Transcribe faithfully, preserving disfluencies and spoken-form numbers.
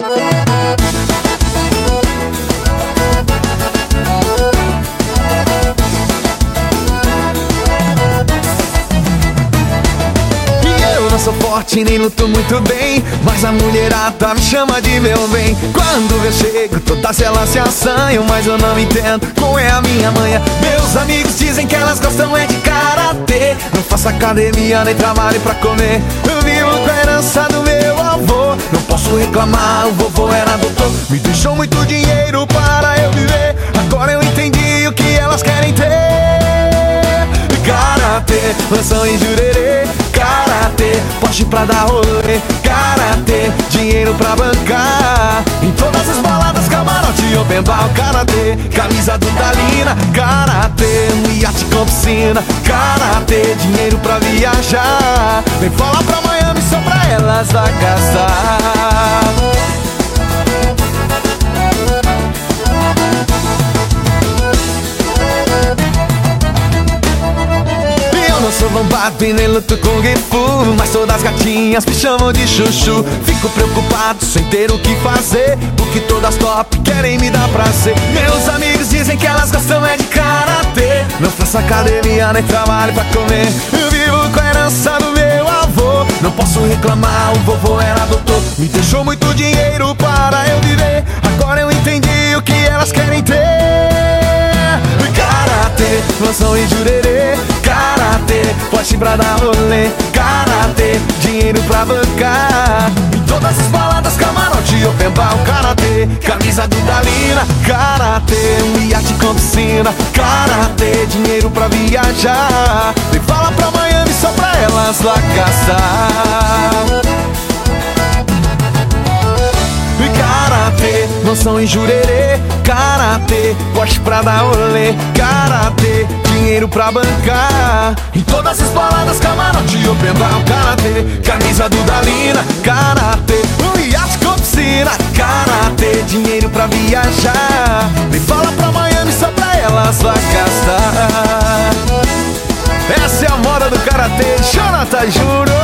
Sou forte, nem luto muito bem, mas a mulherada me chama de meu bem. Quando eu chego, todas elas se assanham, mas eu não entendo qual é a minha manha. Meus amigos dizem que elas gostam é de karatê. Não faço academia, nem trabalho pra comer. Eu vivo com a herança do meu avô. Não posso reclamar, o vovô era doutor. Me deixou muito dinheiro para eu viver. Agora eu entendi o que elas querem ter. Karatê, lanção e jurerê. Karatê, Porsche pra dar rolê. Karatê, dinheiro pra bancar. Em todas as baladas, camarote, open bar. Karatê, camisa do Dalina. Karatê, um iate com piscina. Karatê, dinheiro pra viajar. Vem falar pra Miami só pra elas vai gastar. Eu sou bombado e nem luto com Gifu, mas todas as gatinhas me chamam de chuchu. Fico preocupado sem ter o que fazer, porque todas top querem me dar prazer. Meus amigos dizem que elas gostam é de karatê. Não faço academia nem trabalho pra comer. Eu vivo com a herança do meu avô. Não posso reclamar, o vovô era doutor. Me deixou muito dinheiro para eu viver. Agora eu entendi o que elas querem ter. Karatê, lanção e jurerê. Karatê, Porsche pra dar rolê. Karatê, dinheiro pra bancar. Em todas as baladas, camarote, open bar. Karatê, camisa do Dalina. Karatê, um iate com piscina. Karatê, dinheiro pra viajar. Vem falar pra Miami só pra elas lá caçar. Karatê, noção e jurerê. Karatê, Porsche pra dar rolê. Karatê, dinheiro pra bancar. Em todas as baladas, camarote, open bar. Karatê, camisa do Dalina. Karatê, um iate com piscina. Karatê, dinheiro pra viajar. Vem fala pra Miami só pra elas vai gastar. Essa é a moda do karatê, Jonathan Júnior.